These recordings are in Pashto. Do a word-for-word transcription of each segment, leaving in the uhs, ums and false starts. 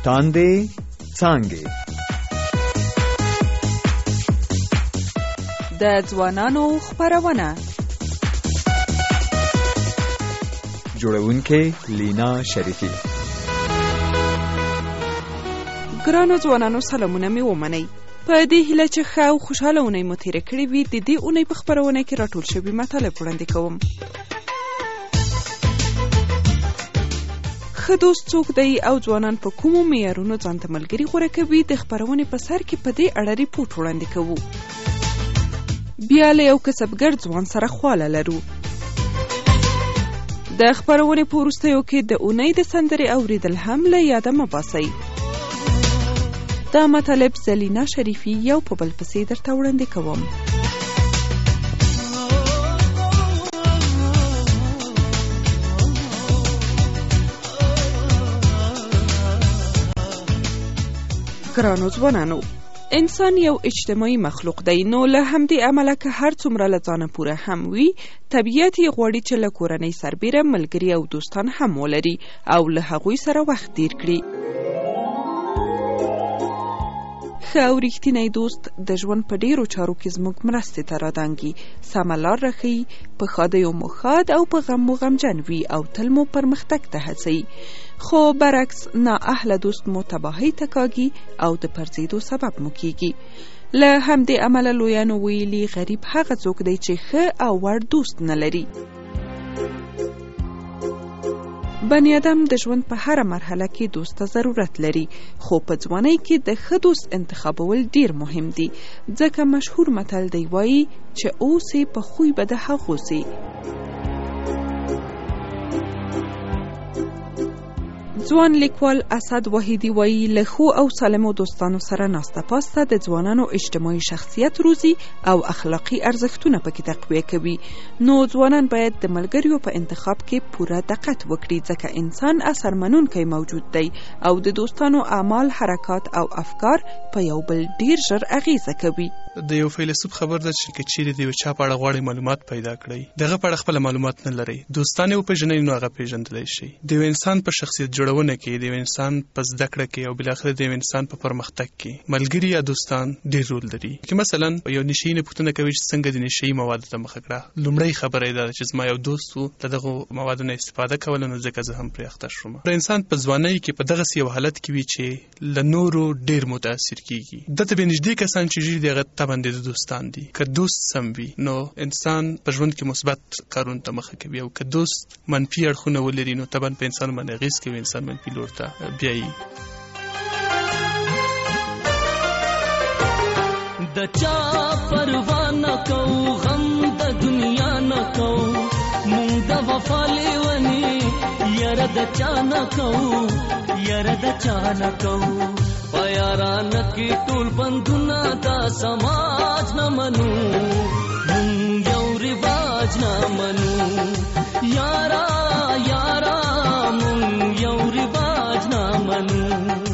تاندې څانګې د ځوانانو خپرونه. جوړونکې لینا شریفی. ګرانو ځوانانو سلامونه مې ومنئ. په دې هیله چې ښه او خوشحاله اونۍ مو تېره کړې وي، د دې اونۍ په خپرونه کې راټول شوي مطالب وړاندې کوم. ښه دوست څوک دی او ځوانان په کومو معیارونو ځان ته ملګري غوره کوي، د خپرونې په سر کې په دې اړه ریپورټ وړاندې کوو. بیا له یو کسبګر ځوان سره خواله لرو. د خپرونې په وروستیو کې د اونۍ د سندرې اوریدل هم له یاده مه باسئ. دا مطالب زلینا شریفی یو په بل پسې درته وړاندې کوم. ګرانو ځوانانو، انسان یو اجتماعي مخلوق دی، نو له همدې امله که هر څومره له ځانه پوره هم وي، طبیعت یې غواړي چې له کورنۍ سربیره ملګري او دوستان هم ولري او له هغوی سره وخت تیر کړي. ښه او ریښتینی دوست د ژوند په ډیرو چارو کې زموږ مرستې ته رادانګي، سمه لار راښیي، په ښادیو مو ښاد او په غم مو غمجن وي او تل مو پرمختګ ته هڅوي. خو برعکس نااهله دوست مو تباهۍ ته کاږي او د پرځېدو سبب مو کیږي. له همدې امله لویانو ویلي غریب هغه څوک دی چې ښه او وړ دوست نه لري. بنی آدم د ژوند په هره مرحله کې دوست ته ضرورت لري، خو په ځوانۍ کې د ښه دوست انتخابول ډیر مهم دي، ځکه مشهور متل دی وایي چې اوسې په خوی به د هغو سي. ځوان لیکوال اسد وحیدی وایي له ښو او سالمو دوستانو سره ناسته پاسته د ځوانانو اجتماعي شخصیت روزي او اخلاقی ارزښتونه پکې تقویه کوي. نو ځوانان باید د ملګریو په انتخاب کې پوره دقت وکړي، ځکه انسان اثر منونکی موجود دی او د دوستانو اعمال، حرکات او افکار په یو بل ډیر ژر اغیزه کوي. د یو فیلسوف خبر ده چې چیرې د یو چا په اړه غواړئ معلومات پیدا کړئ، دغه په اړه خپل معلومات نه لرئ، دوستان یې وپېژنئ نو هغه پېژندلی شي. د یو انسان په شخصیت جوړونه کې، د یو انسان په زده کړه کې او بالاخره د یو انسان په پرمختګ کې ملګري یا دوستان ډېر رول لري. چې مثلا یو نشهیي نه پوښتنه کوي چې څنګه د نشهیي موادو ته مخه کړه، لومړی خبره یې دا ده چې زما یو دوست و له دغو موادو نه استفاده کوله، نو ځکه زه هم پرې اخته شوم. انسان په ځوانۍ کې په دغسې یو حالت کې وي چې له نورو ډېر متاثر کېږي. دته بې نږدې کسان چې ژوي د هغه طبعا د دوستان دي. که دوست سم وي نو انسان په ژوند کې مثبت کارونو ته مخه کوي، او که دوست منفي اړخونه ولري نو طبعا په انسان باندې اغېز کوي، انسان منفي لور ته بیایي. د چا پروا نه کوو، غم د دنیا نه کوو، مونږ د وفا لیونې یاره د چا نه کوو، یاره د چا نه کوو. په یارانه کې ټول بندونه دا سماج نه منو، مونږ یو رواج نه منو. یارا یارا مونږ یو رواج نه منو.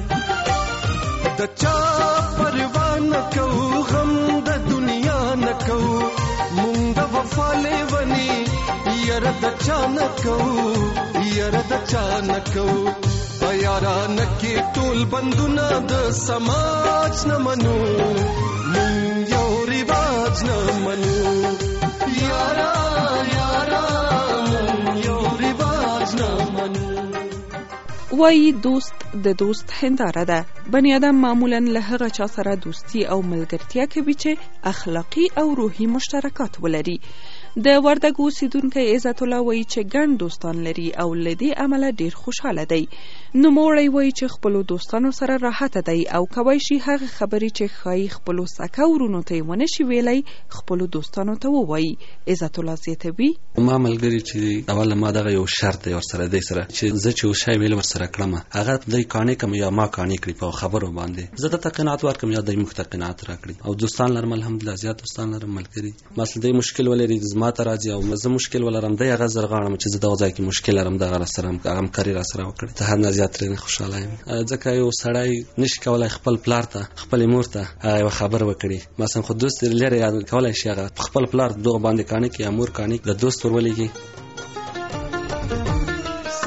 د چا پروا نه کوو، غم د دنیا نه کوو، مونږ د وفا لیونې یاره د چا نه کوو، یاره د چا نه کوو. په یارانه کې ټول بندونه د سماج نه منو، مونږ یو رواج نه منو. یارا یارا مونږ یو رواج نه منو. وایي دوست د دوست هنداره ده. بنی آدم معمولا له هغه چا سره دوستی او ملګرتیا کوي چې اخلاقی او روحي مشترکات ولري. د وردګو اوسیدونکی عزت الله وایي چې ګڼ دوستان لري او له دې امله ډیر خوشحاله دی. نوموړی وایي چې خپلو دوستانو سره راحته دی او کولی شي هغه خبرې چې ښایي خپلو سکه ورونو ته یې ونه شي ویلی خپلو دوستانو ته ووایي. عزت الله زیاتوي ما ملګري چې اوله ما دغه یو شرط دی ورسره دی سره چې زه چې یو شی ویل ورسره کړم هغه دی قانع کړم یا ما قانع کړي په خبرو باندې، زه ته قناعت ورکړم یا دی موږ ته قناعت راکړي. او دوستان لرم الحمدلله، زیات دوستان لرم ملګري. مثلا دی مشکل ولري زما ته راځي او زه مشکل ولرم، دی هغه زر غواړم چې زه دغه ځای کې مشکل لرم دغه راسره همکاري راسره وکړي. ته هر نه زیات ترې خوشحاله یم، ځکه یو سړی نشي کولی خپل پلار ته خپلې مور ته یوه خبره وکړي. مثلا خو دوست لرې کولی شي هغه خپل پلار دغه باندې قانع کړي یا مور قانع د دوست ور ولېږي. سر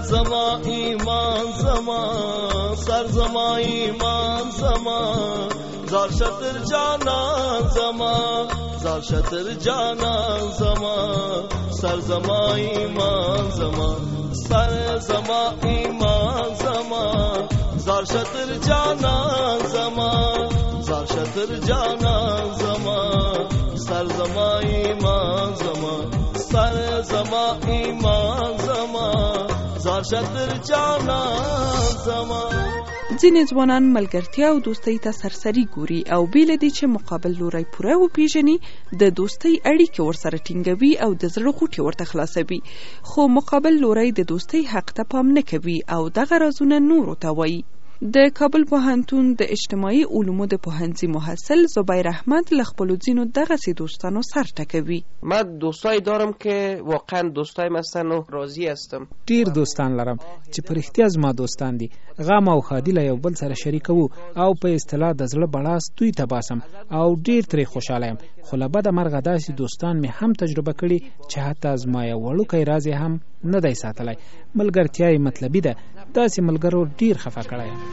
زما ایمان زما سر زما ایمان زما زار شتر جانان زما زار شتر جانان زما سر زما ایمان زما سر زما ایمان زما زار شتر جانان زما زار شتر جانان زما سر زما ایمان زما سر زما ایمان زما زار شتر جانان زما. ځینې ځوانان ملګرتیا او دوستۍ ته سرسري ګوري او بې له دې چې مقابل لوری پوره وپېژني د دوستۍ اړیکې ورسره ټینګوي او د زړه غوټې ورته خلاصوي، خو مقابل لوری د دوستۍ حق ته پام نه کوي او دغه رازونه نورو ته وایي. د کابل پوهنتون د اجتماعي علومو د پوهنځي محصل زبیر احمد له خپلو ځینو دغسې دوستانو سر ټکوي. من دوستای دارم که واقعا دوستایم هستن و راضی هستم. ډیر دوستان لرم چې په رښتیا زما دوستان دي. غم او ښادي له یو بل سره شریکوو او په اصطلاح د زړه بړاس دوی ته باسم او ډیر ترې خوشحاله یم. خو له بده مرغه داسې دوستان مې هم تجربه کړي چې حتی زما یو وړوکی راز یې هم نه دی ساتلی. ملګرتیا یې مطلبي ده. داسې ملګرو ډیر خفه کړی یم.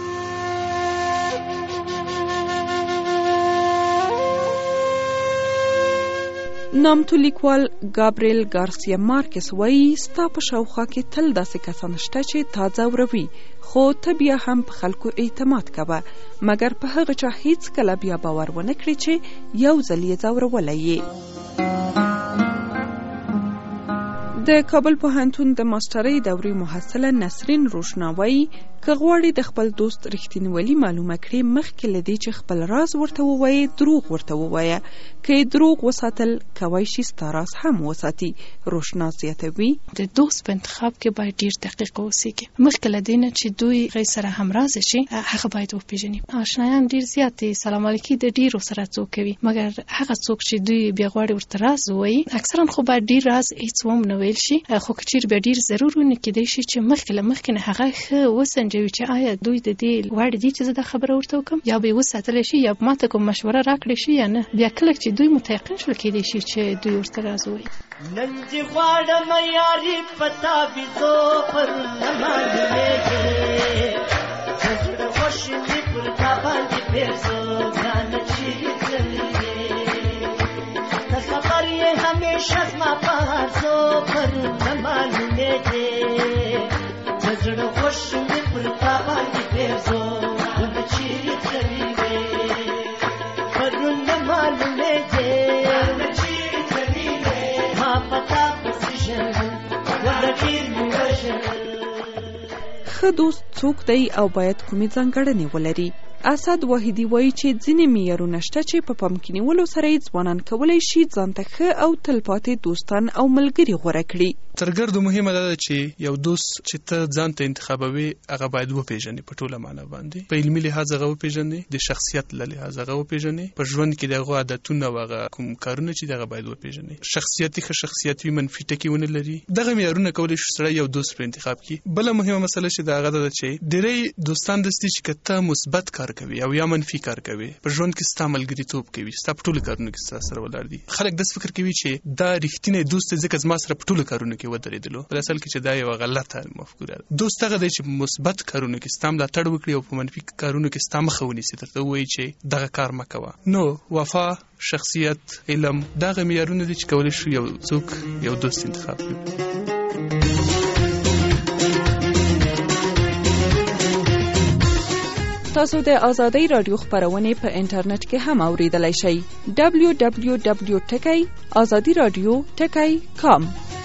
نامتو لیکوال ګابریل ګارسیا مارکس وایي ستا په شاوخوا کې تل داسې کسان شته چې تا ځوروي، خو ته بیا هم په خلکو اعتماد کوه، مګر په هغه چا هیڅ کله بیا باور ونه کړي چې یو ځل یې ځورولی یې. د کابل پوهنتون د ماسترۍ دورې محصله نسرین روشنا وایي که غواړې د خپل دوست رښتینولي معلومه کړې مخکې له دې چې خپل راز ورته ووایې دروغ ورته ووایه، که یې دروغ وساتل کوای شي ستا راز هم وساتي. روشنا زیاتوي د دوست په انتخاب کې باید ډیر دقیق اوسېږي، مخکې له دې نه چې دوی غي سره همراز شي هغه باید وپېژني. آشنایان ډیر زیات دي، سلام علیکي د ډیرو سره څوک کوي، مګر هغه څوک چې دوی بیا غواړي ورته راز ووایي اکثرا خو باید ډیر راز هیڅ هم نه ویل شي، خو که چیرې بیا ډیر ضرور ونه کېدی شي چې مخکې له مخکې نه هغه ښه وسنجوي چې آیا دوی د دې وړ دي چې زه دا خبره ورته وکړم، یا به یې وساتلی شي یا ماته کوم مشوره راکړی شي یا نه. بیا کله چې دوی متیقن شول کېدی شي چې دوی ورته راز ووایي. نن دې غواړم یاري پتا بيزو پر لمانځلې زړه خوشې دې پر تا باندې پیسو ځان چې دلې د خبر یې همیشه ما پاسو پر لمانځلې زړه خوشې دې پر تا باندې پیسو ځان چې دلې پر لمانځلې ښه دوست څوک دی او باید کومې ځانګړنې ولري؟ اسد واحدي وایي چې ځینې معیارونه شته چې په پام کې نیولو سره یې ځوانان کولی شي ځان ته ښه او تلپاتې دوستان او ملګري غوره کړي. تر ګردو مهمه ده چې یو دوست چې ته ځان ته انتخابوي هغه باید وپېژنې په ټوله معنا باندې، په علمي لحاظ هغه وپېژنې، د شخصیت له لحاظ هغه وپېژنې، په ژوند کې د هغه عادتونه او هغه کوم کارونه چې دغه باید وپېژنې. شخصیتي ښه شخصیت وي، منفي ټکي ونه لري. دغه معیارونه کولی شي سړی یو دوست په انتخاب کړي. بله مهمه مسله چې د هغه ده چې ډېری دوستان داسې دي چې که ته مثبت کار کوي او یا منفي کار کوي په ژوند کې ستا ملګریتوب کوي، ستا په ټولو کارونو کې ستا سره ولاړ دي. خلک داسې فکر کوي چې دا رښتینی دوست دی ځکه زما سره په ټولو کارونو کې ودرېدلو، په اصل کې چې دا یوه غلطه مفکوره ده. دوست هغه دی چې په مثبت کارونو کې ستا ملاتړ وکړي او په منفي کارونو کې ستا مخه ونیسي، درته ووایي چې دغه کار مه کوه. نو وفا، شخصیت، علم دغه معیارونه دي چې کولی شو یو څوک یو دوست انتخاب کړي. تاسو د آزادۍ رادیو خپرونې په انټرنیټ کې هم اوریدلای شئ. دبلیو دبلیو دبلیو ټکی آزادي رادیو ټکی کام.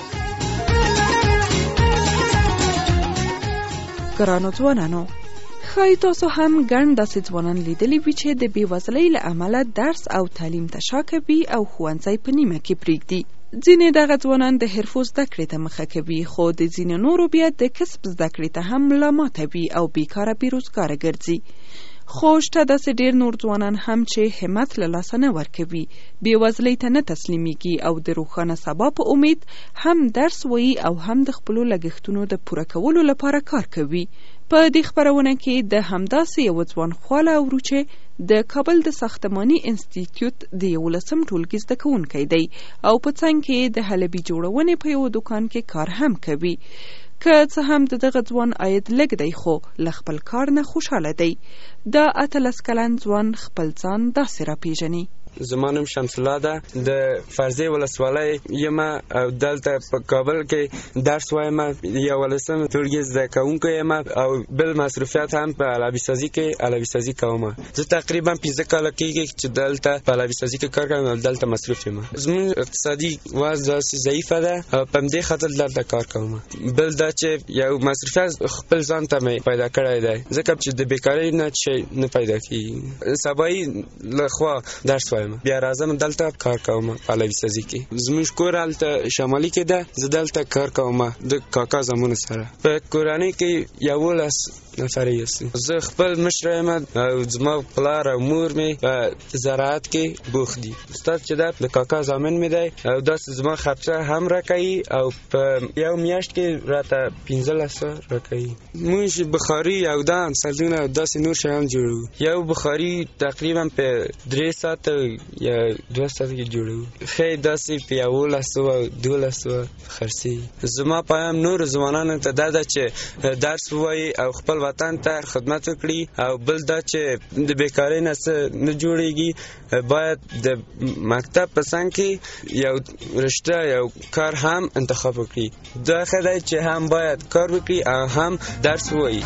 ګرانو ځوانانو، ښایي تاسو هم ګڼ داسې ځوانان لیدلي وي چې د بېوزلۍ له امله درس او تعلیم ته شا کوي او ښوونځی په نیمه کې پرېږدي. ځینې دغه ځوانان د حرفو زده کړې ته مخه کوي، خو د ځینې نورو بیا د کسب زده کړې ته هم ملا ماتوي او بیکاره بېروزګاره ګرځي. خو شته داسې ډېر نور ځوانان هم چې همت له لاسه نه ورکوي، بېوزلۍ ته نه تسلیمیږي او د روښانه سبا په امید هم درس وایي او هم د خپلو لګښتونو د پوره کولو لپاره کار کوي. په دې خپرونه کې د همداسې یو ځوان خواله اورو چې د کابل د ساختماني انسټیټیوټ د یولسم ټولګي زده کوونکی دی او په څنګ کې د حلبي جوړونې په یو دکان کې کار هم کوي. که څه هم د دغه ځوان عاید لږ دی خو له خپل کار نه خوشحاله دی. دا اتلس کلن ځوان خپل ځان داسې راپېژني. زما نوم شمس الله ده، د فرضي ولسوالۍ یم او دلته په کابل کې درس وایم. یولسم ټولګي زده کوونکی یم او بل مصروفیت هم په علوي سازي کې علوي سازي کوم. زه تقریبا پنځه کاله کېږي چې دلته په علوي سازي کې کار کوم او دلته مصروف یم. زموږ اقتصادي وضع داسې ضعیفه ده او په همدې خاطر دلته کار کوم. بل دا چې یو مصروفیت خپل ځان ته مې پیدا کړی دی، ځکه چې د بیکارۍ نه شی نه پیدا کېږي. سبایي له خوا درس وایم، بیا راځم دلته کار کوم په علوي سازي کې. زموږ کور هلته شمالي کې ده، زه دلته کار کوم د کاکا زمونو سره. په کورنۍ کې یولس نفر یاست. زه خپل مشر یم او زما پلار او مور مې په زراعت کې بوخت دي. استاد چې ده د کاکا زامن مې دی او داسې زما خرچه هم راکوي او په یو میاشت کې راته پنځلس سوه راکوي. موږ بخاري او دان سلونه او داسې نور شیان جوړوو. یو بخاري تقریبا په درې ساعته یا دوه ساعته کې جوړوو. ښایي داسې په یولس سوه دولس سوه خرڅېږي. زما پیام نورو ځوانانو ته دا ده چې درس ووایي او خپل وطن ته خدمت وکړي او بل دا چې د بیکارۍ نه څه نه جوړېږي. باید د مکتب په څنګ کې یو رشته یو کار هم انتخاب وکړي. دا ښه دی چې هم باید کار وکړي او هم درس ووایي.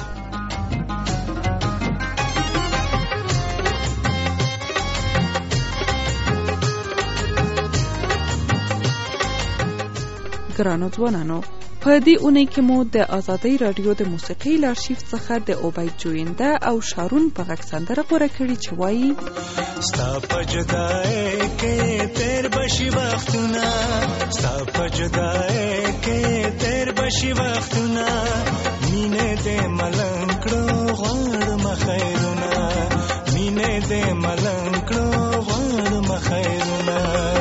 ګرانو ځوانانو، په دې اونۍ کې مو د آزادۍ راډیو د موسیقۍ له آرشیف څخه د عبید جوینده او شارون په غږ سندره غوره کړې چې وایي: ستا په جدای کې تیر بشي وختونه، ستا په جدای کې تیر بشي وختونه، مینه دې ملنګ کړو غواړم خیرونه، مینه دې ملنګ کړو غواړم خیرونه.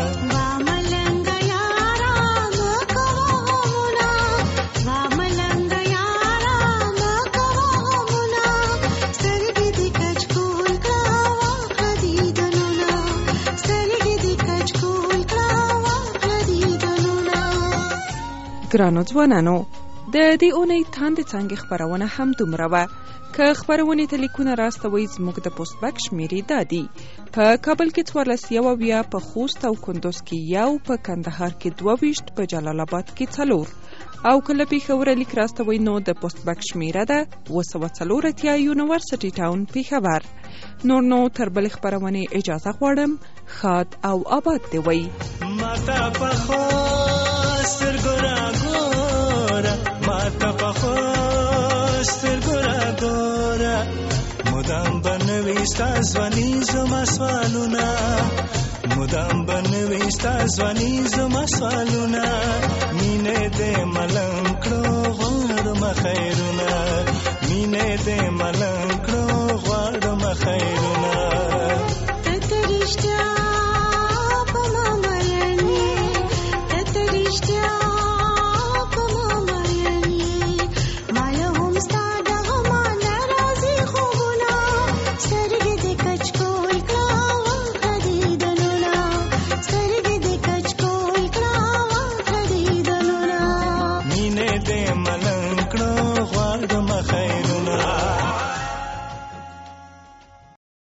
ګرانو ځوانانو، د دې اونۍ تاندې څانګې خپرونه هم دومره وه. که خپرونې ته لیکونه راستوئ، زموږ د پوسټ بک شمیرې دا دي: په کابل کې څوارلس یو اویا، په خوست او کندوز کې یو، په کندهار کې دوه ویشت، په جلال آباد کې څلور او کله پېښور لیک راستوئ نو د پوسټ بک شمیره ده اوه سوه څلور اتیا، یونیورسټي ټاون پېښور. نور نو تر بلې خپرونې اجازه غواړم. ښاد او آباد دې وئ. ماته پخوا سترګو راګوره، ماته پخوا سترګو راګوره، مدام به نوي ستا ځواني زما سوالونه، مدام به نوي ستا ځواني زما سوالونه، مینې دې ملنګ کړو غواړم خیرونه، مینې دې ملنګ کړو